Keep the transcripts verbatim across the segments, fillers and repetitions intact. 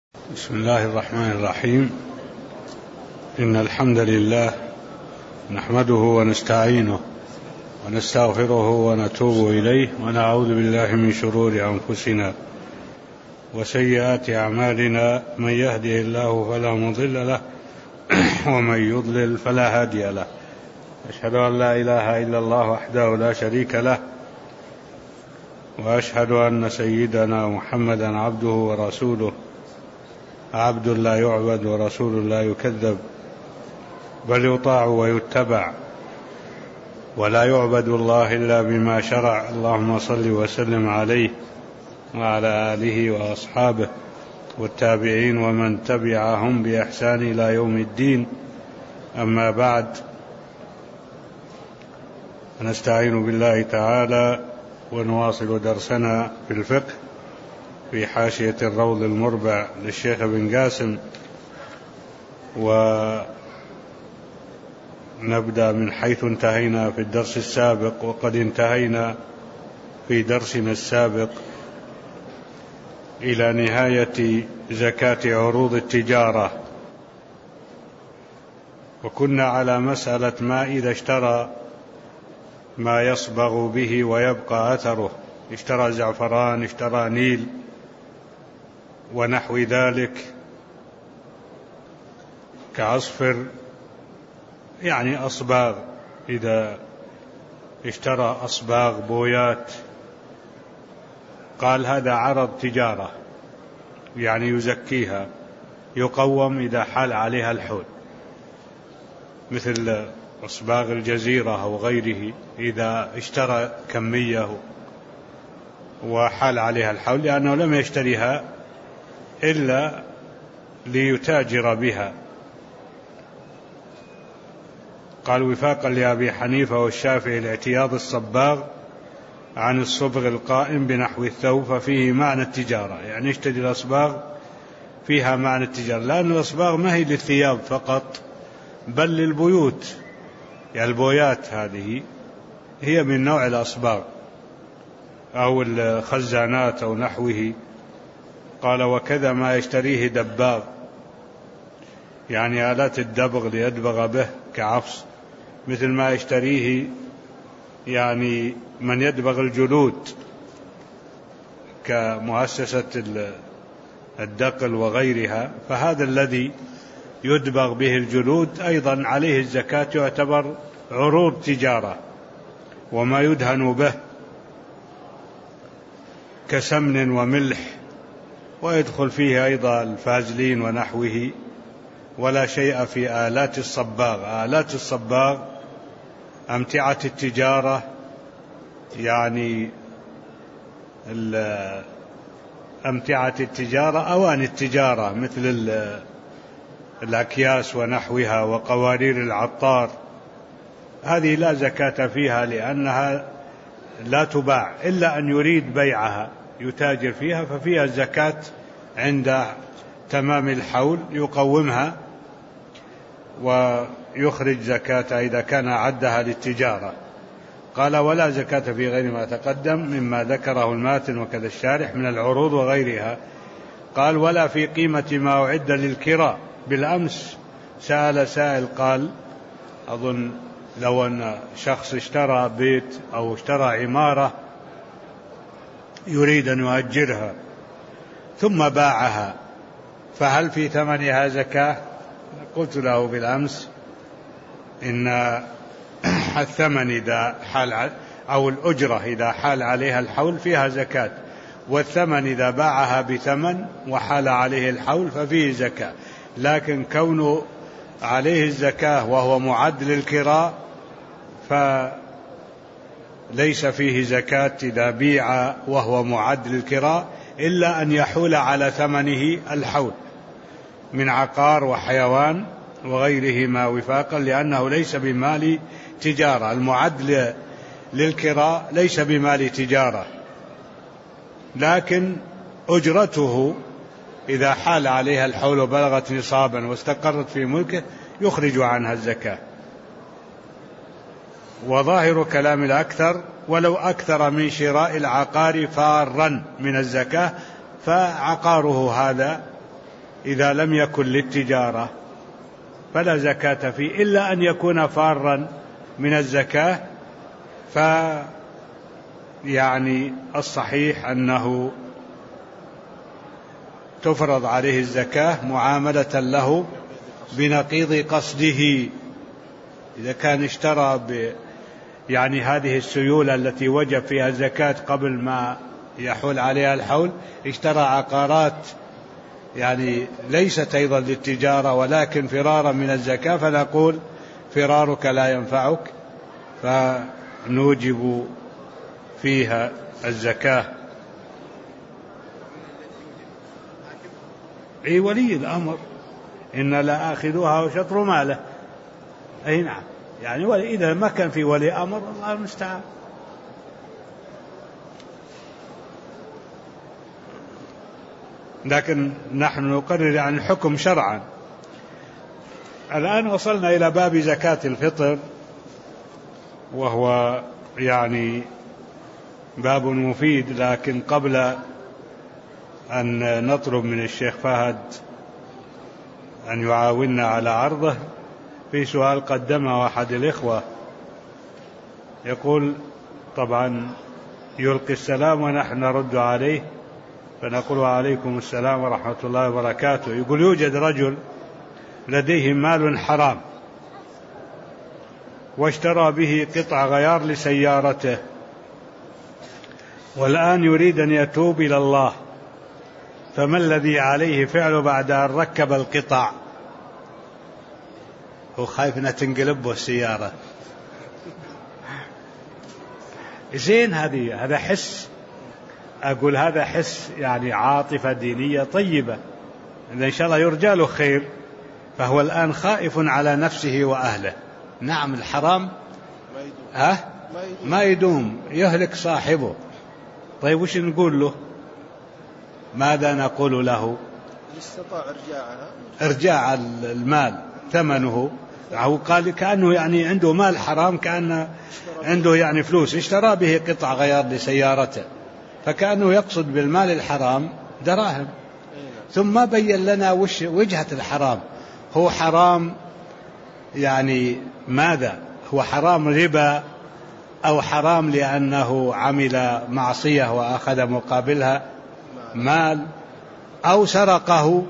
بسم الله الرحمن الرحيم. إن الحمد لله نحمده ونستعينه ونستغفره ونتوب إليه ونعوذ بالله من شرور أنفسنا وسيئات أعمالنا، من يهده الله فلا مضل له ومن يضلل فلا هادي له. أشهد أن لا إله إلا الله وحده لا شريك له، وأشهد أن سيدنا محمدا عبده ورسوله، عبد لا يعبد ورسول لا يكذب، بل يطاع ويتبع، ولا يعبد الله إلا بما شرع. اللهم صل وسلم عليه وعلى آله وأصحابه والتابعين ومن تبعهم بإحسان إلى يوم الدين. أما بعد، نستعين بالله تعالى ونواصل درسنا في الفقه في حاشية الروض المربع للشيخ ابن قاسم، ونبدأ من حيث انتهينا في الدرس السابق. وقد انتهينا في درسنا السابق إلى نهاية زكاة عروض التجارة، وكنا على مسألة ما إذا اشترى ما يصبغ به ويبقى أثره، اشترى زعفران، اشترى نيل ونحو ذلك كعصفر، يعني أصباغ، إذا اشترى أصباغ بويات قال هذا عرض تجارة، يعني يزكيها، يقوم إذا حال عليها الحول، مثل أصباغ الجزيرة أو غيره، إذا اشترى كمية وحال عليها الحول، لأنه لم يشتريها إلا ليتاجر بها. قال وفاقا لأبي حنيفة والشافعي الاعتياض الصباغ عن الصبغ القائم بنحو الثوب، ففيه معنى التجارة، يعني اشتري الأصباغ فيها معنى التجارة، لأن الأصباغ ما هي للثياب فقط بل للبيوت، يعني البويات هذه هي من نوع الأصباغ أو الخزانات أو نحوه. قال وكذا ما يشتريه دباغ، يعني آلات الدبغ ليدبغ به كعفص، مثل ما يشتريه يعني من يدبغ الجلود كمؤسسة الدقل وغيرها، فهذا الذي يدبغ به الجلود أيضا عليه الزكاة، يعتبر عروض تجارة. وما يدهن به كسمن وملح، ويدخل فيه أيضا الفازلين ونحوه. ولا شيء في آلات الصباغ. آلات الصباغ أمتعة التجارة، يعني أمتعة التجارة، أواني التجارة، مثل الأكياس ونحوها وقوارير العطار، هذه لا زكاة فيها، لأنها لا تباع إلا أن يريد بيعها، يتاجر فيها، ففيها الزكاة عند تمام الحول، يقومها ويخرج زكاة إذا كان عدها للتجارة. قال ولا زكاة في غير ما تقدم مما ذكره الماتن وكذا الشارح من العروض وغيرها. قال ولا في قيمة ما أعد للكراء. بالأمس سأل سائل قال أظن لو أن شخص اشترى بيت أو اشترى عمارة يريد أن يؤجرها ثم باعها، فهل في ثمنها زكاة؟ قلت له بالأمس إن الثمن إذا حال أو الأجرة إذا حال عليها الحول فيها زكاة، والثمن إذا باعها بثمن وحال عليه الحول ففيه زكاة. لكن كونه عليه الزكاة وهو معد للكراء فليس فيه زكاة إذا بيع وهو معد للكراء، إلا أن يحول على ثمنه الحول من عقار وحيوان وغيرهما وفاقا، لأنه ليس بمال تجارة. المعد للكراء ليس بمال تجارة، لكن أجرته إذا حال عليها الحول وبلغت نصابا واستقرت في ملكه يخرج عنها الزكاة. وظاهر كلام الأكثر ولو أكثر من شراء العقار فارا من الزكاة، فعقاره هذا إذا لم يكن للتجارة فلا زكاة فيه إلا أن يكون فارا من الزكاة، ف يعني الصحيح أنه تفرض عليه الزكاة معاملة له بنقيض قصده. إذا كان اشترى ب يعني هذه السيولة التي وجب فيها الزكاة قبل ما يحول عليها الحول، اشترى عقارات يعني ليست أيضا للتجارة ولكن فرارا من الزكاة، فنقول فرارك لا ينفعك، فنوجب فيها الزكاة. أي ولي الأمر إن لا آخذوها وشطر ماله. أي نعم، يعني إذا ما كان في ولي أمر الله المستعان. لكن نحن نقرر عن الحكم شرعا. الآن وصلنا إلى باب زكاة الفطر، وهو يعني باب مفيد، لكن قبل أن نطلب من الشيخ فهد أن يعاوننا على عرضه، في سؤال قدمه أحد الإخوة يقول، طبعا يلقي السلام ونحن نرد عليه فنقول وعليكم السلام ورحمة الله وبركاته. يقول يوجد رجل لديه مال حرام واشترى به قطع غيار لسيارته، والآن يريد أن يتوب إلى الله، فما الذي عليه فعله بعد أن ركب القطع؟ هو خايف أن تنقلبه السيارة. زين، هذه هذا حس، أقول هذا حس يعني عاطفة دينية طيبة، إن شاء الله يرجى له خير، فهو الآن خائف على نفسه وأهله. نعم الحرام ها ما يدوم، يهلك صاحبه. طيب وش نقول له؟ ماذا نقول له؟ استطاع إرجاعها، إرجاع المال ثمنه. هو قال كأنه يعني عنده مال حرام، كأنه عنده يعني فلوس اشترى به قطع غيار لسيارته، فكأنه يقصد بالمال الحرام دراهم. ثم ما بين لنا وش وجهة الحرام. هو حرام يعني ماذا؟ هو حرام ربا، أو حرام لأنه عمل معصية وأخذ مقابلها مال، أو سرقه؟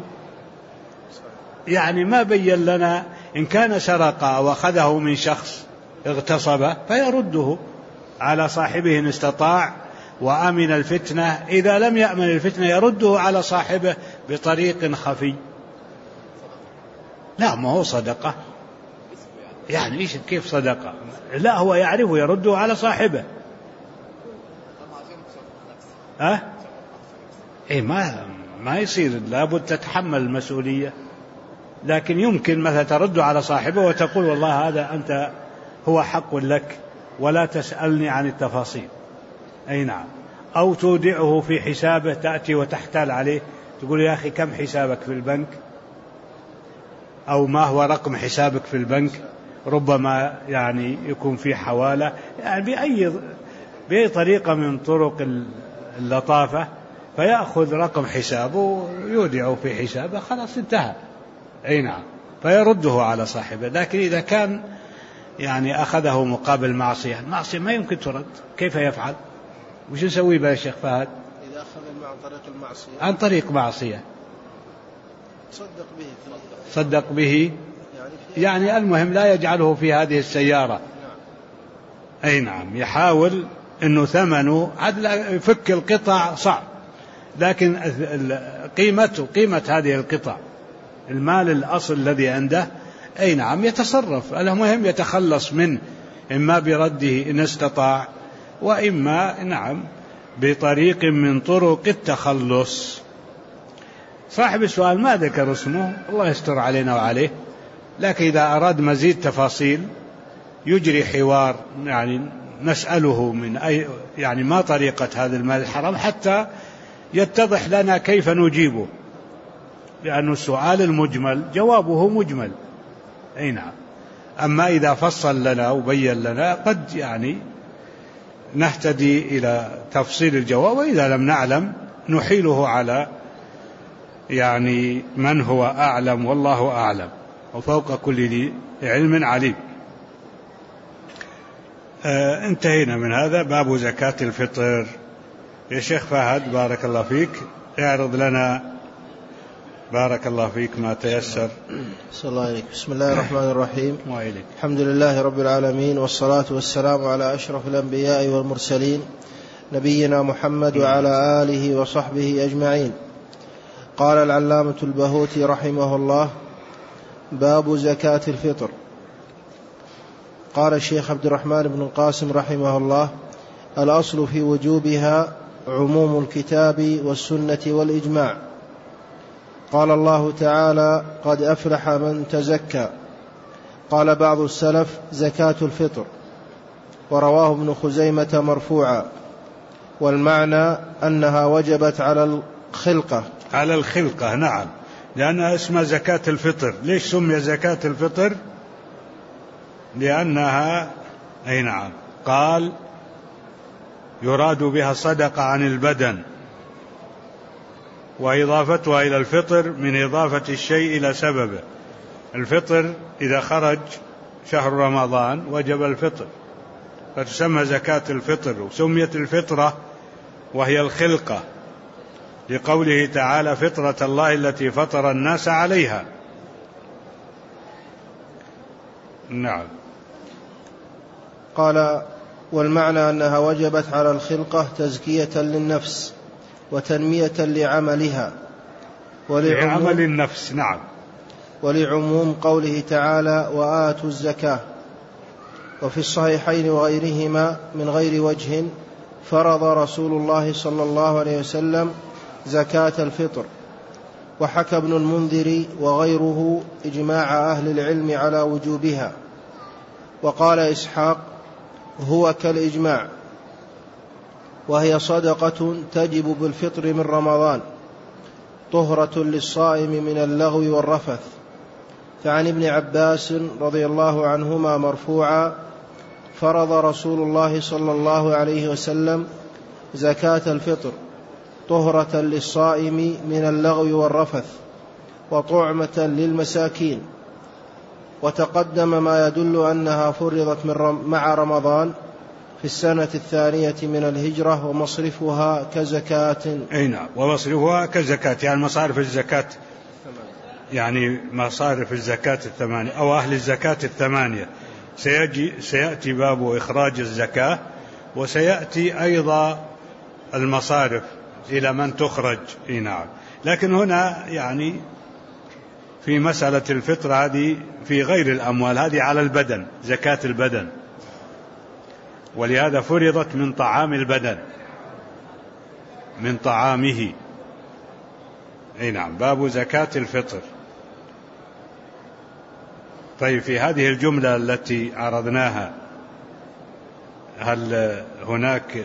يعني ما بين لنا. إن كان سرق أو أخذه من شخص اغتصبه فيرده على صاحبه إن استطاع وأمن الفتنة. إذا لم يأمن الفتنة يرده على صاحبه بطريق خفي. لا، ما هو صدقة يعني. إيش كيف صدقة؟ لا، هو يعرفه يرده على صاحبه. أه؟ إيه ما ما يصير، لابد تتحمل المسؤولية. لكن يمكن مثلا ترد على صاحبه وتقول والله هذا أنت هو حق لك ولا تسألني عن التفاصيل. أي نعم. أو تودعه في حسابه، تأتي وتحتال عليه تقول يا أخي كم حسابك في البنك، أو ما هو رقم حسابك في البنك، ربما يعني يكون في حوالة، يعني بأي بأي طريقة من طرق اللطافة، فيأخذ رقم حسابه ويودعه في حسابه، خلاص انتهى. أي نعم، فيرده على صاحبه. لكن إذا كان يعني أخذه مقابل معصية، المعصية ما يمكن ترد، كيف يفعل؟ وش نسوي بها يا شيخ فهد؟ إذا أخذ عن طريق المعصية، عن طريق معصية صدق به صدق به يعني, يعني المهم لا يجعله في هذه السيارة. نعم. أي نعم، يحاول أنه ثمنه عدل يفك القطع صعب، لكن قيمته قيمة هذه القطع، المال الأصل الذي عنده، أي نعم يتصرف. المهم يتخلص منه، إما برده إن استطاع، وإما نعم بطريق من طرق التخلص. صاحب السؤال ما ذكر اسمه، الله يستر علينا وعليه، لكن إذا أراد مزيد تفاصيل يجري حوار، يعني نسأله من أي يعني ما طريقة هذا المال الحرام حتى يتضح لنا كيف نجيبه، لأن السؤال المجمل جوابه مجمل. أي نعم. أما إذا فصل لنا وبين لنا قد يعني نهتدي إلى تفصيل الجواب، وإذا لم نعلم نحيله على يعني من هو أعلم والله أعلم وفوق كل ذي علم عليم. آه انتهينا من هذا. باب زكاة الفطر. يا شيخ فهد بارك الله فيك اعرض لنا بارك الله فيك ما تيسر. صلى الله عليك. بسم الله الرحمن الرحيم. وإليك. الحمد لله رب العالمين، والصلاة والسلام على أشرف الأنبياء والمرسلين نبينا محمد وعلى آله وصحبه أجمعين. قال العلامة البهوتي رحمه الله: باب زكاة الفطر. قال الشيخ عبد الرحمن بن القاسم رحمه الله: الأصل في وجوبها عموم الكتاب والسنة والإجماع. قال الله تعالى: قد أفلح من تزكى. قال بعض السلف: زكاة الفطر. ورواه ابن خزيمة مرفوعا، والمعنى أنها وجبت على الخلقة. على الخلقة، نعم، لأنها اسمها زكاة الفطر. ليش سمي زكاة الفطر؟ لأنها أي نعم قال يراد بها صدقة عن البدن، وإضافتها إلى الفطر من إضافة الشيء إلى سببه. الفطر إذا خرج شهر رمضان وجب الفطر، فتسمى زكاة الفطر. وسميت الفطرة وهي الخلقة لقوله تعالى: فطرة الله التي فطر الناس عليها. نعم. قال: والمعنى أنها وجبت على الخلقة تزكية للنفس وتنمية لعملها لعمل النفس. نعم. ولعموم قوله تعالى: وآتوا الزكاة. وفي الصحيحين وغيرهما من غير وجه فرض رسول الله صلى الله عليه وسلم زكاة الفطر. وحكى ابن المنذر وغيره إجماع أهل العلم على وجوبها. وقال إسحاق: هو كالإجماع، وهي صدقة تجب بالفطر من رمضان، طهرة للصائم من اللغو والرفث. فعن ابن عباس رضي الله عنهما مرفوعا: فرض رسول الله صلى الله عليه وسلم زكاة الفطر، طهرة للصائم من اللغو والرفث، وطعمة للمساكين. وتقدم ما يدل أنها فرضت من مع رمضان في السنة الثانية من الهجرة، ومصرفها كزكاة. أي نعم، ومصرفها كزكاة، يعني مصارف الزكاة، يعني مصارف الزكاة الثمانية أو أهل الزكاة الثمانية. سيجي سيأتي باب إخراج الزكاة، وسيأتي أيضا المصارف إلى من تخرج. أي نعم. لكن هنا يعني في مسألة الفطر هذه في غير الأموال، هذه على البدن، زكاة البدن، ولهذا فرضت من طعام البدن، من طعامه. أي نعم. باب زكاة الفطر. طيب، في هذه الجملة التي عرضناها هل هناك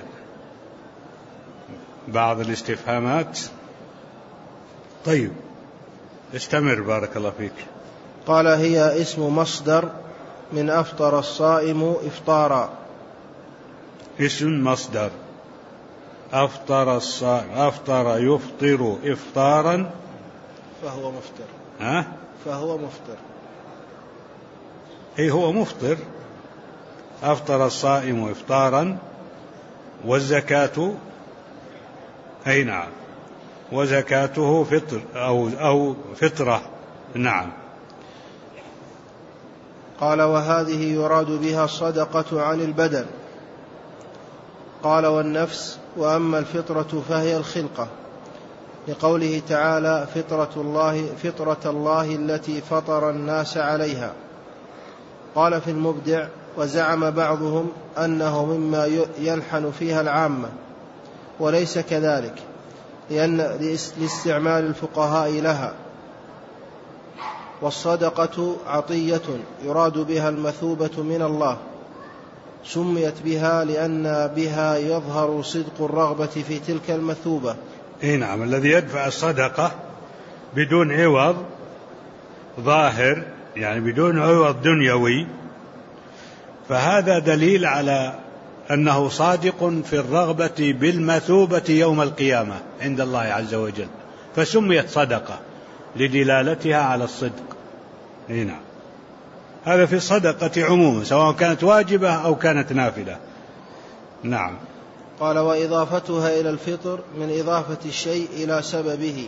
بعض الاستفهامات؟ طيب استمر بارك الله فيك. قال: هي اسم مصدر من أفطر الصائم إفطارا. اسم مصدر أفطر الصائم، أفطر يفطر إفطارا، فهو مفطر. ها؟ فهو مفطر. أي هو مفطر. أفطر الصائم إفطارا، والزكاة أي نعم، وزكاته فطر أو, أو فطرة. نعم. قال: وهذه يراد بها الصدقة عن البدن. قال: والنفس. وأما الفطرة فهي الخلقة، لقوله تعالى: فطرة الله, فطرة الله التي فطر الناس عليها. قال في المبدع: وزعم بعضهم أنه مما يلحن فيها العامة، وليس كذلك، لأن لاستعمال الفقهاء لها. والصدقة عطية يراد بها المثوبة من الله، سميت بها لأن بها يظهر صدق الرغبة في تلك المثوبة. إيه نعم، الذي يدفع الصدقة بدون عوض ظاهر، يعني بدون عوض دنيوي، فهذا دليل على أنه صادق في الرغبة بالمثوبة يوم القيامة عند الله عز وجل. فسميت صدقة لدلالتها على الصدق. هنا هذا في الصدقة عموما سواء كانت واجبة أو كانت نافلة. نعم. قال وإضافتها إلى الفطر من إضافة الشيء إلى سببه،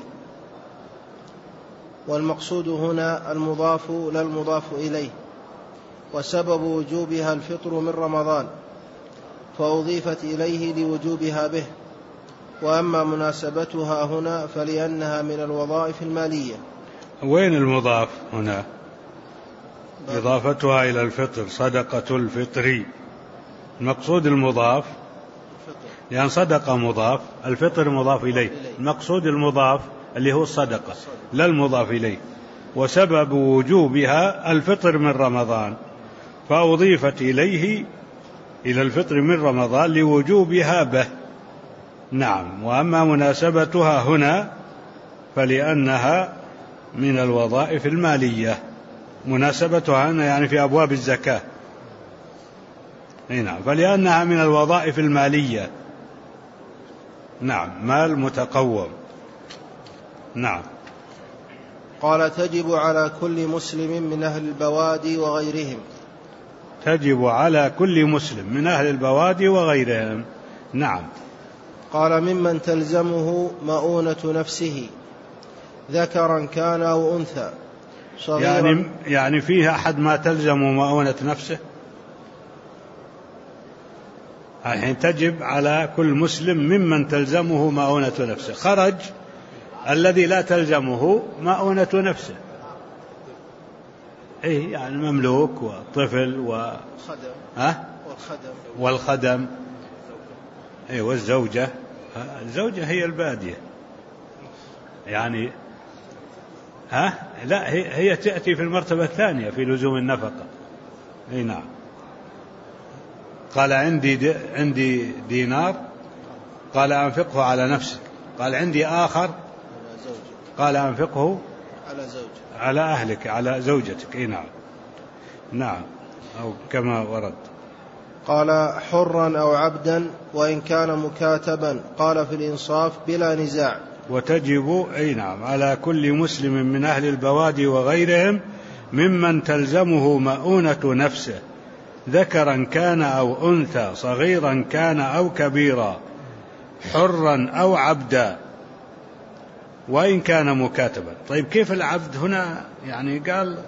والمقصود هنا المضاف لا المضاف إليه، وسبب وجوبها الفطر من رمضان فأضيفت إليه لوجوبها به. وأما مناسبتها هنا فلأنها من الوظائف المالية. وين المضاف هنا؟ إضافتها إلى الفطر صدقة الفطر، المقصود المضاف، لأن صدقة مضاف، الفطر مضاف إليه، المقصود المضاف اللي هو الصدقة لا المضاف إليه. وسبب وجوبها الفطر من رمضان فأضيفت إليه إلى الفطر من رمضان لوجوبها به. نعم. وأما مناسبتها هنا فلأنها من الوظائف المالية. مناسبتها هنا يعني في أبواب الزكاة. نعم. فلأنها من الوظائف المالية. نعم. مال متقوم. نعم. قال تجب على كل مسلم من أهل البوادي وغيرهم. تجب على كل مسلم من أهل البوادي وغيرهم. نعم. قال ممن تلزمه مؤونة نفسه ذكرا كان أو أنثى صغيرا. يعني, يعني فيها أحد ما تلزم مؤونة نفسه؟ الحين تجب على كل مسلم ممن تلزمه مؤونة نفسه، خرج الذي لا تلزمه مؤونة نفسه. إيه يعني مملوك وطفل و ها؟ والخدم والخدم إيه والزوجة. الزوجة هي البادية يعني ها؟ لا هي, هي تأتي في المرتبة الثانية في لزوم النفقة. إيه نعم. قال عندي دي عندي دينار قال أنفقه على نفسك، قال عندي آخر قال أنفقه على زوجك على أهلك على زوجتك. إيه نعم. نعم أو كما ورد. قال حرا أو عبدا وإن كان مكاتبا، قال في الإنصاف بلا نزاع. وتجب أي نعم على كل مسلم من أهل البوادي وغيرهم ممن تلزمه مؤونة نفسه ذكرا كان أو أنثى صغيرا كان أو كبيرا حرا أو عبدا وإن كان مكاتبا. طيب كيف العبد هنا؟ يعني قال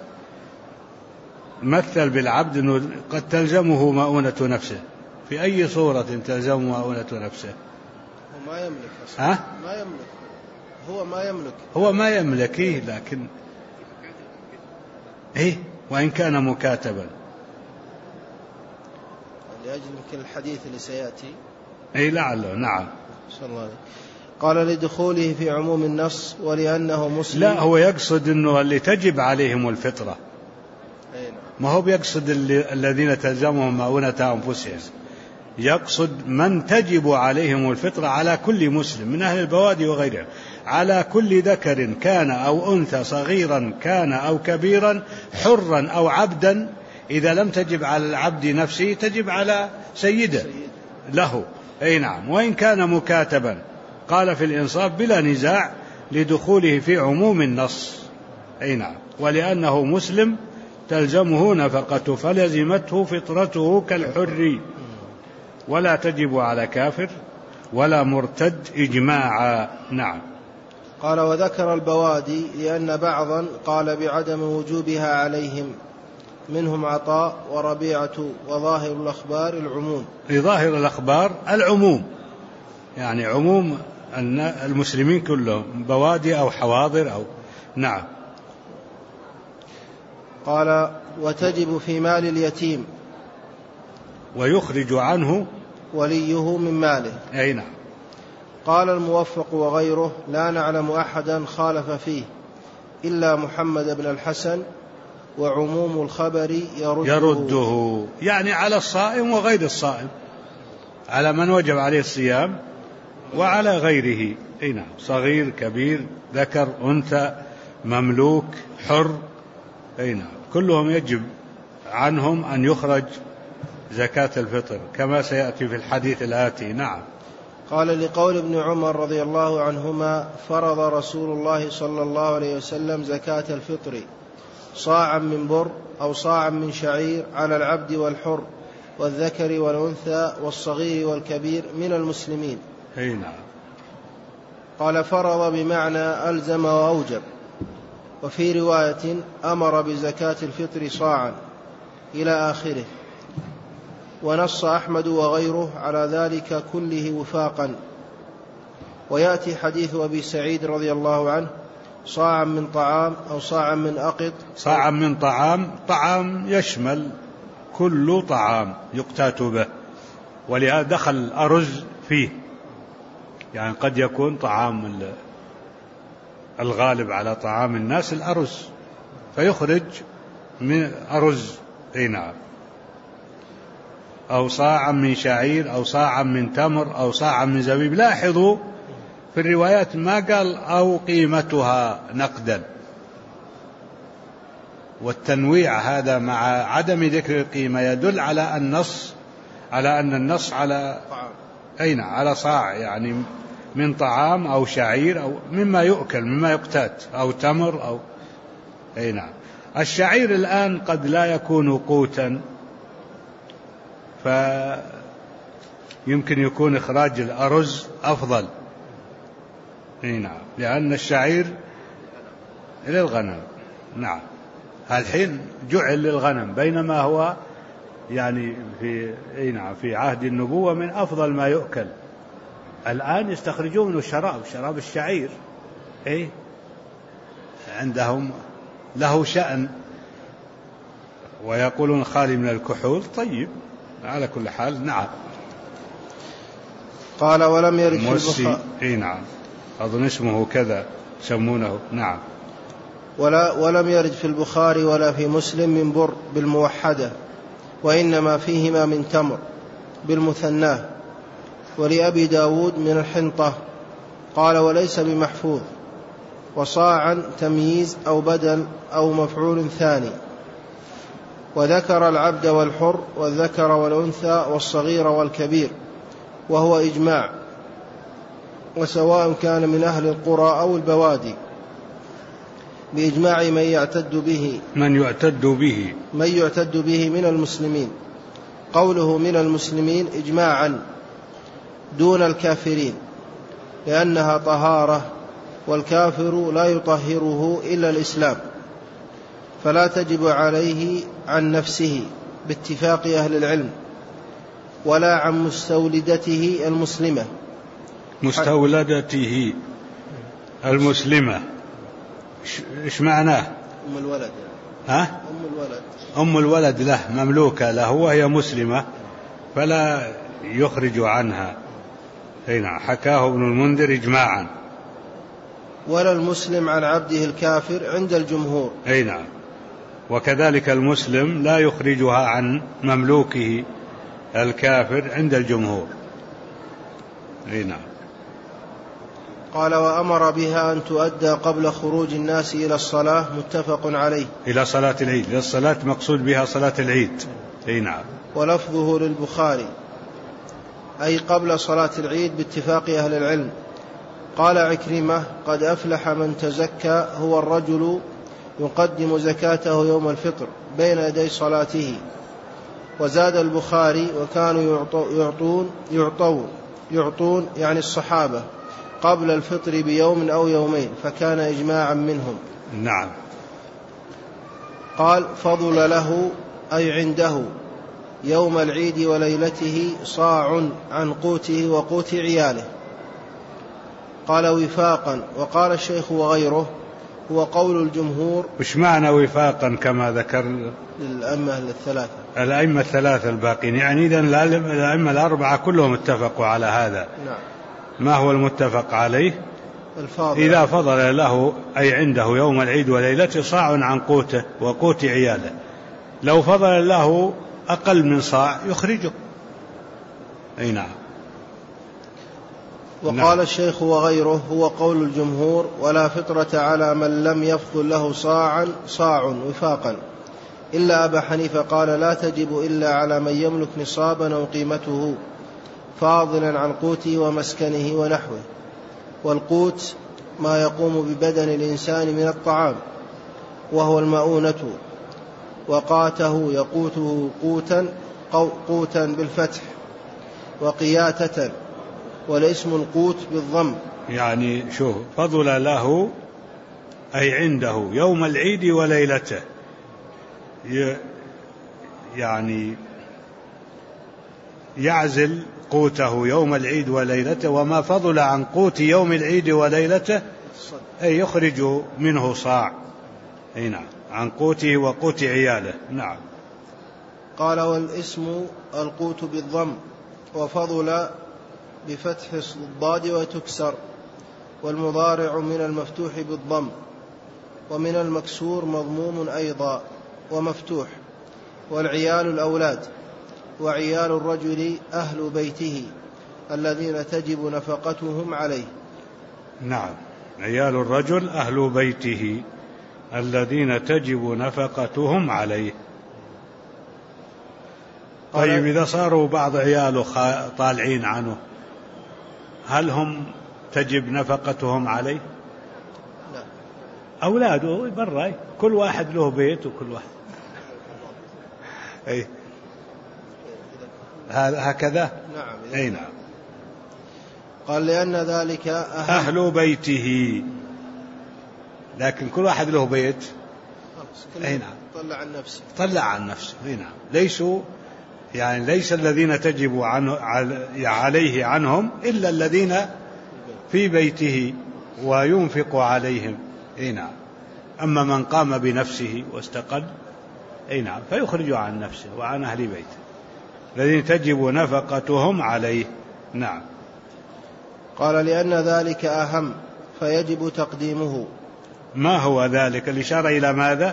مثل بالعبد أنه قد تلزمه مؤونة نفسه. في أي صورة تلزمه مؤونة نفسه؟ هو ما يملك ها؟ ما يملك هو ما يملك هو ما يملك إيه لكن إيه وإن كان مكاتبا لأجل يمكن الحديث اللي سيأتي. إيه لعله. نعم. صلى الله عليه. قال لدخوله في عموم النص ولأنه مسلم. لا هو يقصد أنه اللي تجب عليهم الفطرة، ما هو بيقصد الذين تلزمهم مؤونة أنفسهم، يقصد من تجب عليهم الفطرة على كل مسلم من أهل البوادي وغيرهم، على كل ذكر كان أو أنثى صغيرا كان أو كبيرا حرا أو عبدا. إذا لم تجب على العبد نفسه تجب على سيده له. أي نعم. وإن كان مكاتبا قال في الإنصاف بلا نزاع لدخوله في عموم النص. أي نعم. ولأنه مسلم تلزمه نفقته فلزمته فطرته كالحر ولا تجب على كافر ولا مرتد إجماعا. نعم. قال وذكر البوادي لأن بعضا قال بعدم وجوبها عليهم منهم عطاء وربيعة وظاهر الأخبار العموم. ظاهر الأخبار العموم يعني عموم المسلمين كلهم بوادي أو حواضر أو نعم. قال وتجب في مال اليتيم ويخرج عنه وليه من ماله. أي نعم. قال الموفق وغيره لا نعلم أحدا خالف فيه إلا محمد بن الحسن وعموم الخبر يرده, يرده يعني على الصائم وغير الصائم، على من وجب عليه الصيام وعلى غيره. أي نعم. صغير كبير ذكر أنثى مملوك حر. أي نعم. كلهم يجب عنهم أن يخرج زكاة الفطر كما سيأتي في الحديث الآتي. نعم. قال لقول ابن عمر رضي الله عنهما فرض رسول الله صلى الله عليه وسلم زكاة الفطر صاعا من بر أو صاعا من شعير على العبد والحر والذكر والأنثى والصغير والكبير من المسلمين. أي نعم. قال فرض بمعنى ألزم وأوجب. وفي رواية أمر بزكاة الفطر صاعا إلى آخره. ونص أحمد وغيره على ذلك كله وفاقا. ويأتي حديث أبي سعيد رضي الله عنه صاعا من طعام أو صاعا من أقط. صاعا من طعام، طعام يشمل كل طعام يقتات به، ولهذا دخل الأرز فيه، يعني قد يكون طعام الغالب على طعام الناس الأرز فيخرج من أرز. أي نعم. أو صاعا من شعير أو صاعا من تمر أو صاعا من زبيب. لاحظوا في الروايات ما قال أو قيمتها نقدا، والتنويع هذا مع عدم ذكر القيمة يدل على النص على أن النص على أين على صاع، يعني من طعام أو شعير أو مما يؤكل مما يقتات أو تمر أو أي نعم. الشعير الآن قد لا يكون قوتا، فيمكن يكون إخراج الأرز أفضل. أي نعم، لأن الشعير للغنم. نعم، الحين جعل للغنم، بينما هو يعني في أي نعم في عهد النبوة من أفضل ما يؤكل. الآن يستخرجون منه الشراب، شراب الشعير أي عندهم له شأن، ويقولون خالي من الكحول. طيب على كل حال. نعم. قال ولم يرد في البخاري. أي نعم، أظن اسمه كذا يسمونه. نعم. ولا ولم يرد في البخاري ولا في مسلم من بر بالموحدة، وإنما فيهما من تمر بالمثناه. ولأبي داود من الحنطة. قال وليس بمحفوظ. وصاعا تمييز أو بدل أو مفعول ثاني. وذكر العبد والحر والذكر والأنثى والصغير والكبير، وهو إجماع، وسواء كان من أهل القرى أو البوادي، بإجماع من يعتد به من يعتد به من يعتد به من المسلمين. قوله من المسلمين إجماعا دون الكافرين، لأنها طهارة، والكافر لا يطهره إلا الإسلام، فلا تجب عليه عن نفسه باتفاق أهل العلم، ولا عن مستولدته المسلمة. مستولدته المسلمة إيش معناه؟ أم الولد يعني. ها؟ أم الولد أم الولد له مملوكة له وهي مسلمة فلا يخرج عنها. هنا حكاه ابن المنذر إجماعا. ولا المسلم عن عبده الكافر عند الجمهور. أي نعم. وكذلك المسلم لا يخرجها عن مملوكه الكافر عند الجمهور. أي نعم. قال وأمر بها أن تؤدى قبل خروج الناس إلى الصلاة، متفق عليه. إلى صلاة العيد، إلى الصلاة مقصود بها صلاة العيد. أي نعم. ولفظه للبخاري أي قبل صلاة العيد باتفاق أهل العلم. قال عكرمة قد أفلح من تزكى، هو الرجل يقدم زكاته يوم الفطر بين يدي صلاته. وزاد البخاري وكانوا يعطون يعطون يعطون يعني الصحابة قبل الفطر بيوم أو يومين، فكان إجماعا منهم. نعم. قال فضل له أي عنده يوم العيد وليلته صاع عن قوته وقوت عياله. قال وفاقا. وقال الشيخ وغيره هو قول الجمهور. وش معنى وفاقا كما ذكر الأئمة الثلاثة الأئمة الثلاثة الباقين؟ يعني إذن الأئمة الأربعة كلهم اتفقوا على هذا. نعم. ما هو المتفق عليه؟ الفاضل. إذا فضل له أي عنده يوم العيد وليلته صاع عن قوته وقوت عياله. لو فضل له أقل من صاع يخرجه. أي نعم. وقال نعم. الشيخ وغيره هو قول الجمهور. ولا فطرة على من لم يفضل له صاعا صاع وفاقا، إلا أبا حنيفة قال لا تجب إلا على من يملك نصابا أو قيمته، فاضلا عن قوته ومسكنه ونحوه. والقوت ما يقوم ببدن الإنسان من الطعام وهو المؤونة، وقاته يقوته قوتا قوتا بالفتح وقياتة، والاسم القوت بالضم. يعني شوف، فضل له أي عنده يوم العيد وليلته، يعني يعزل قوته يوم العيد وليلته، وما فضل عن قوت يوم العيد وليلته أي يخرج منه صاع. أي نعم، عن قوته وقوت عياله. نعم. قال والاسم القوت بالضم، وفضل بفتح الضاد وتكسر، والمضارع من المفتوح بالضم، ومن المكسور مضموم أيضا ومفتوح. والعيال الأولاد، وعيال الرجل أهل بيته الذين تجب نفقتهم عليه. نعم، عيال الرجل أهل بيته الذين تجب نفقتهم عليه. طيب إذا صاروا بعض عياله طالعين عنه، هل هم تجب نفقتهم عليه؟ لا. أولاده برا، كل واحد له بيت وكل واحد أي هكذا. نعم. أي نعم. قال لأن ذلك أهل, أهل بيته، لكن كل واحد له بيت. أي نعم. طلع عن نفسه طلع عن نفسه. أي نعم. ليسوا يعني ليس الذين تجب عنه عليه عنهم إلا الذين في بيته وينفق عليهم. أي نعم. أما من قام بنفسه واستقل، أي نعم، فيخرج عن نفسه وعن أهل بيته الذين تجب نفقتهم عليه. نعم. قال لأن ذلك أهم فيجب تقديمه. ما هو ذلك؟ الإشارة إلى ماذا؟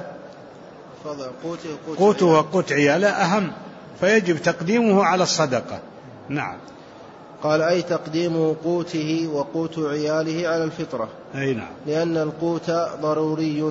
قوته وقوت عياله أهم، فيجب تقديمه على الصدقة. نعم. قال أي تقديم قوته وقوت عياله على الفطرة. أي نعم. لأن القوت ضروري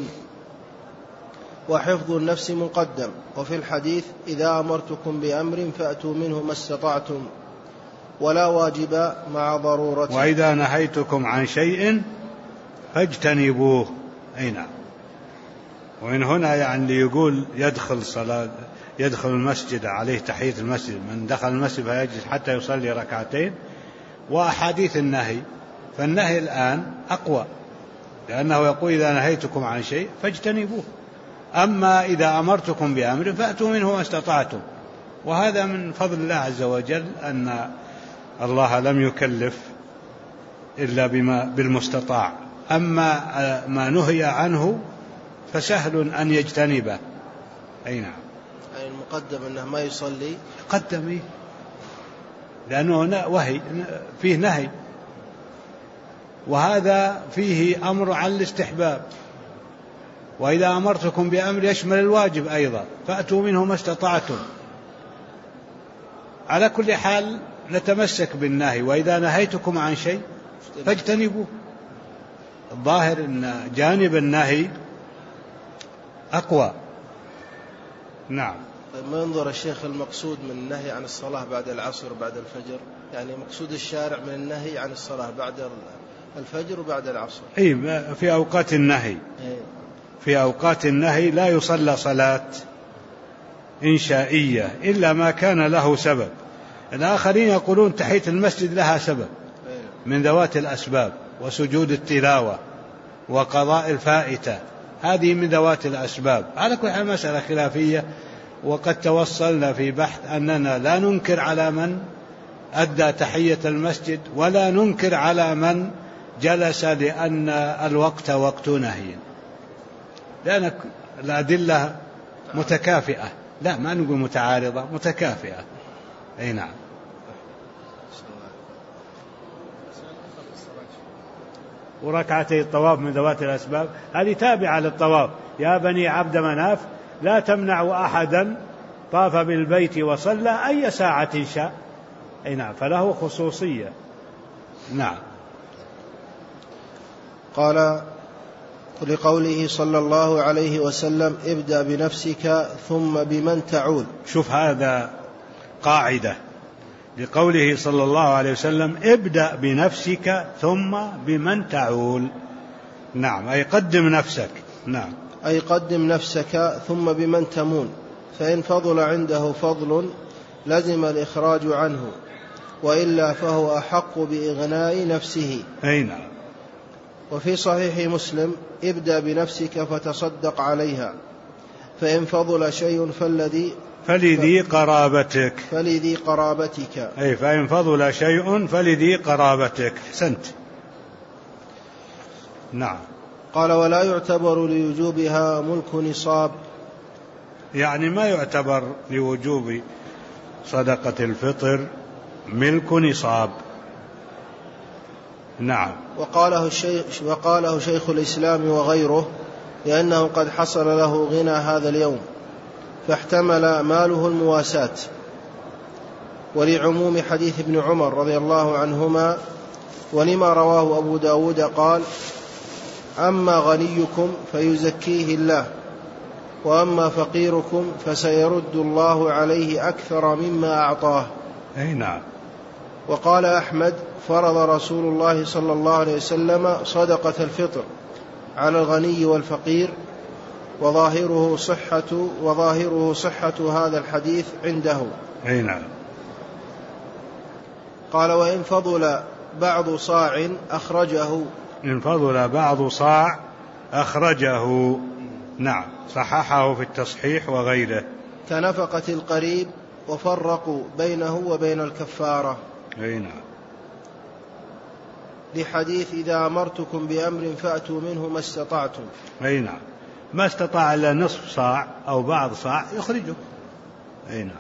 وحفظ النفس مقدم. وفي الحديث إذا أمرتكم بأمر فأتوا منه ما استطعتم، ولا واجب مع ضرورته. وإذا نهيتكم عن شيء فاجتنبوه. أي نعم. وإن هنا يعني يقول يدخل صلاة يدخل المسجد عليه تحية المسجد، من دخل المسجد فيجلس حتى يصلي ركعتين، وأحاديث النهي، فالنهي الآن أقوى، لأنه يقول إذا نهيتكم عن شيء فاجتنبوه، أما إذا أمرتكم بأمر فأتوا منه ما استطعتم. وهذا من فضل الله عز وجل أن الله لم يكلف إلا بما بالمستطاع، أما ما نهي عنه فسهل أن يجتنبه. أي نعم. أي المقدم أنه ما يصلي قدم، لأنه وهي فيه نهي، وهذا فيه أمر عن الاستحباب. وإذا أمرتكم بأمر يشمل الواجب أيضا، فأتوا منه ما استطعتم. على كل حال نتمسك بالنهي، وإذا نهيتكم عن شيء فاجتنبوه. الظاهر أن جانب النهي أقوى. نعم. ما ينظر الشيخ المقصود من النهي عن الصلاة بعد العصر بعد الفجر، يعني مقصود الشارع من النهي عن الصلاة بعد الفجر وبعد العصر. أي في أوقات النهي. في أوقات النهي لا يصلى صلاة إنشائية إلا ما كان له سبب. الآخرين يقولون تحية المسجد لها سبب من ذوات الأسباب، وسجود التلاوة وقضاء الفائتة، هذه من ذوات الأسباب. على كل حال مسألة خلافية، وقد توصلنا في بحث أننا لا ننكر على من أدى تحية المسجد، ولا ننكر على من جلس لأن الوقت وقت نهي، لأن الأدلة متكافئة، لا ما نقول متعارضة، متكافئة. أي نعم. وركعتي الطواف من ذوات الأسباب، هذه تابعة للطواف. يا بني عبد مناف لا تمنعوا أحدا طاف بالبيت وصلى أي ساعة شاء. أي نعم، فله خصوصية. نعم. قال لقوله صلى الله عليه وسلم ابدأ بنفسك ثم بمن تعول. شوف هذا قاعدة، لقوله صلى الله عليه وسلم ابدأ بنفسك ثم بمن تعول. نعم، أي قدم نفسك. نعم، أي قدم نفسك ثم بمن تمون، فإن فضل عنده فضل لزم الإخراج عنه، وإلا فهو أحق بإغناء نفسه. أي نعم. وفي صحيح مسلم ابدأ بنفسك فتصدق عليها، فإن فضل شيء فالذي فلذي قرابتك فلذي قرابتك أي فإن فضل شيء فلذي قرابتك. أحسنت. نعم. قال ولا يعتبر لوجوبها ملك نصاب، يعني ما يعتبر لوجوب صدقة الفطر ملك نصاب. نعم. وقاله الشيخ, وقاله شيخ الإسلام وغيره لأنه قد حصل له غنى هذا اليوم فاحتمل ماله المواساة، ولعموم حديث ابن عمر رضي الله عنهما، ولما رواه أبو داود قال أما غنيكم فيزكيه الله، وأما فقيركم فسيرد الله عليه أكثر مما أعطاه. أي نعم. وقال أحمد فرض رسول الله صلى الله عليه وسلم صدقة الفطر على الغني والفقير، وظاهره صحة, وظاهره صحة هذا الحديث عنده. أي نعم. قال وإن فضل بعض صاع أخرجه، إن فضل بعض صاع أخرجه. نعم، صححه في التصحيح وغيره. كنفقة القريب وفرقوا بينه وبين الكفارة. أي نعم. لحديث إذا أمرتكم بأمر فأتوا منه ما استطعتم. أي نعم، ما استطاع إلا نصف صاع أو بعض صاع يخرجه. أي نعم.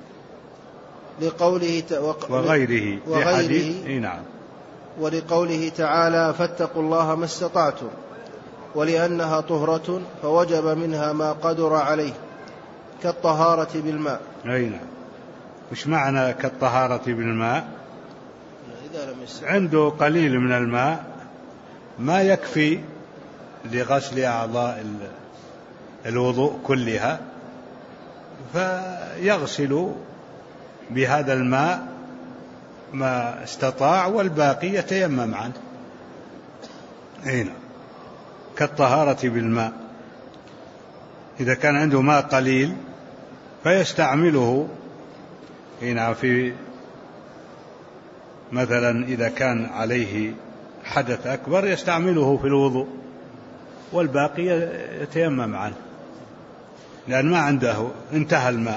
لقوله ت... وق... وغيره وغيره. أي نعم. ولقوله تعالى فاتقوا الله ما استطعتم، ولأنها طهرة فوجب منها ما قدر عليه كالطهارة بالماء. أي نعم. وش معنى كالطهارة بالماء؟ عنده قليل من الماء ما يكفي لغسل أعضاء الوضوء كلها، فيغسل بهذا الماء ما استطاع والباقي يتيمم عنه. أي نعم. كالطهارة بالماء، إذا كان عنده ماء قليل فيستعمله هنا في مثلا إذا كان عليه حدث أكبر يستعمله في الوضوء والباقي يتيمم عنه لأن ما عنده انتهى الماء.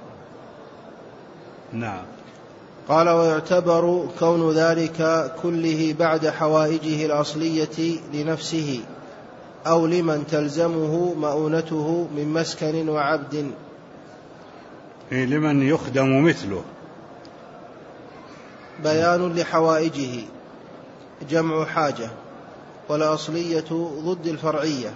نعم. قال ويعتبر كون ذلك كله بعد حوائجه الأصلية لنفسه أو لمن تلزمه مؤونته من مسكن وعبد. إيه لمن يخدم مثله. بيان لحوائجه جمع حاجة، والأصلية ضد الفرعية،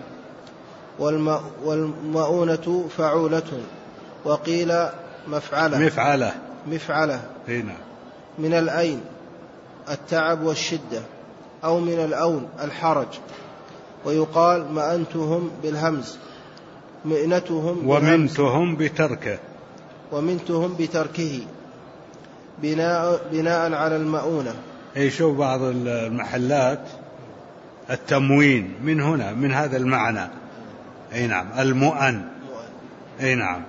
والمؤونة فعولة، وقيل مفعلة مفعلة مفعلة هنا من الأين التعب والشدة، أو من الأون الحرج، ويقال مأنتهم بالهمز مئنتهم ومنتهم بتركه ومنتهم بتركه بناء, بناء على المؤونة. أي شوف بعض المحلات التموين من هنا من هذا المعنى. أي نعم المؤن. أي نعم.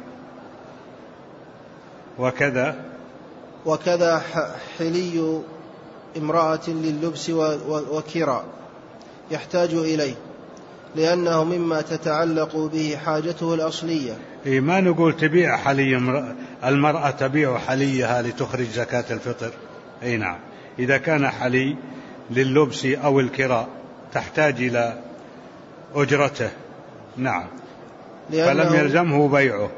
وكذا وكذا حلي امرأة لللبس وكراء يحتاج إليه لأنه مما تتعلق به حاجته الأصلية. إيه ما نقول تبيع حلي المرأة تبيع حليها لتخرج زكاة الفطر. أي نعم. إذا كان حلي لللبس أو الكراء تحتاج إلى أجرته. نعم. فلم يلزمه بيعه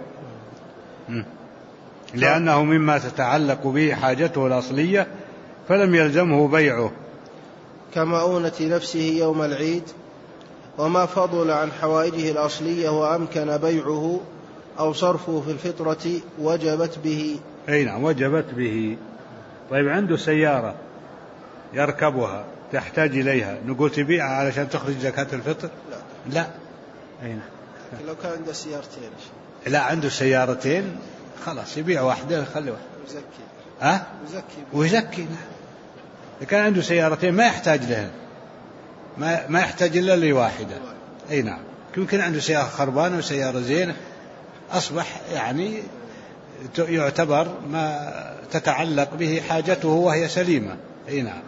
لأنه مما تتعلق به حاجته الأصلية فلم يلزمه بيعه. كمؤونة نفسه يوم العيد، وما فضل عن حوائجه الأصلية وأمكن بيعه أو صرفه في الفطرة وجبت به. أي نعم وجبت به. طيب عنده سيارة يركبها تحتاج إليها نقول تبيعها علشان تخرج زكاة الفطر؟ لا لا. أي نعم. لو كان عنده سيارتين. لا عنده سيارتين خلاص يبيع واحدة خلي واحدة. يزكي. أه؟ ويزكي. إذا كان عنده سيارتين ما يحتاج لها، ما ما يحتاج إلا لواحدة. أي نعم. يمكن عنده سيارة خربانة وسيارة زينة، أصبح يعني يعتبر ما تتعلق به حاجته وهي سليمة. أي نعم.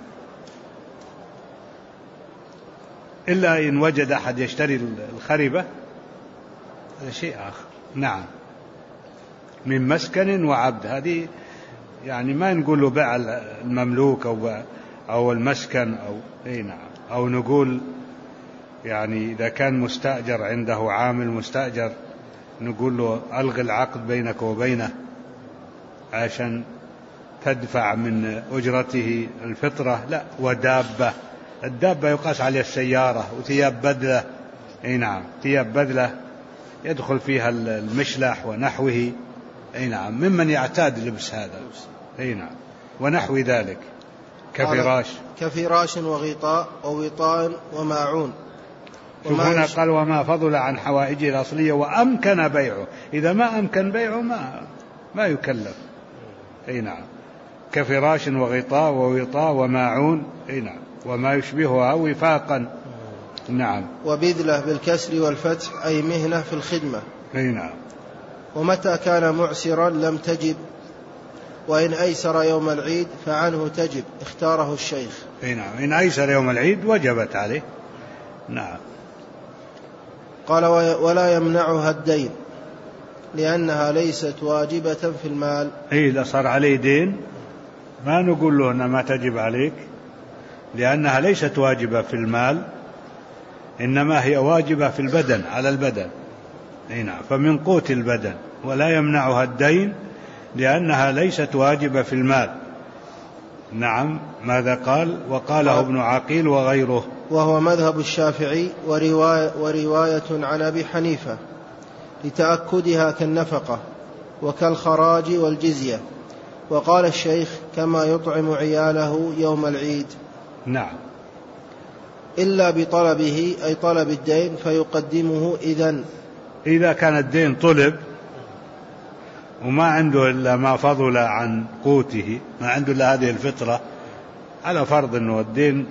إلا إن وجد أحد يشتري الخربة هذا شيء آخر. نعم. من مسكن وعبد، هذه يعني ما نقول له باع المملوك أو أو المسكن أو أي نعم. أو نقول يعني إذا كان مستأجر عنده عامل مستأجر نقول له ألغي العقد بينك وبينه عشان تدفع من أجرته الفطرة. لا. ودابة، الدابة يقاس عليها السيارة. وثياب بدلة، أي نعم، ثياب بدلة يدخل فيها المشلح ونحوه. أي نعم، ممن يعتاد لبس هذا. أي نعم. ونحو ذلك كفراش كفراش وغطاء ووطاء وماعون. شوف هنا قال وما فضل عن حوائجه الأصلية وأمكن بيعه. إذا ما أمكن بيعه ما ما يكلف. أي نعم. كفراش وغطاء ووطاء وماعون. أي نعم. وما يشبهها وفاقا. نعم. وبذلة بالكسر والفتح أي مهنة في الخدمة. أي نعم. ومتى كان معسرا لم تجب، وإن أيسر يوم العيد فعنه تجب، اختاره الشيخ. أي نعم. إن أيسر يوم العيد وجبت عليه. نعم. قال ولا يمنعها الدين لأنها ليست واجبة في المال. أي إذا صار عليه دين ما نقول له أنها ما تجب عليك، لأنها ليست واجبة في المال، إنما هي واجبة في البدن، على البدن. أي نعم. فمن قوت البدن. ولا يمنعها الدين لأنها ليست واجبة في المال. نعم. ماذا قال؟ وقاله ابن عقيل وغيره، وهو مذهب الشافعي ورواية, ورواية عن أبي حنيفة لتأكدها كالنفقة وكالخراج والجزية. وقال الشيخ كما يطعم عياله يوم العيد. نعم. إلا بطلبه أي طلب الدين فيقدمه إذن. إذا كان الدين طلب وما عنده إلا ما فضل عن قوته، ما عنده إلا هذه الفطرة، على فرض أنه الدين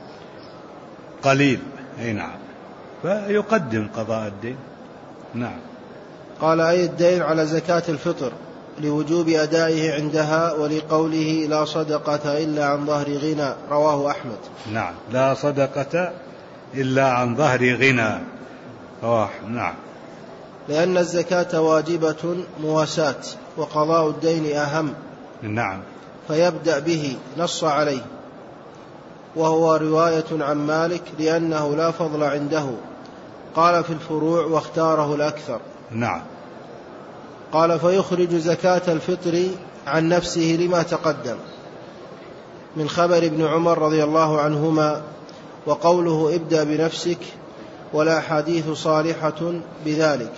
قليل. أي نعم. فيقدم قضاء الدين. نعم. قال أي الدين على زكاة الفطر لوجوب أدائه عندها، ولقوله لا صدقة إلا عن ظهر غنى، رواه أحمد. نعم. لا صدقة إلا عن ظهر غنى، رواه. نعم. لأن الزكاة واجبة مواساة، وقضاء الدين أهم. نعم. فيبدأ به، نص عليه. وهو رواية عن مالك لأنه لا فضل عنده، قال في الفروع واختاره الأكثر. نعم. قال فيخرج زكاة الفطر عن نفسه لما تقدم من خبر ابن عمر رضي الله عنهما، وقوله ابدأ بنفسك، والأحاديث صالحة بذلك.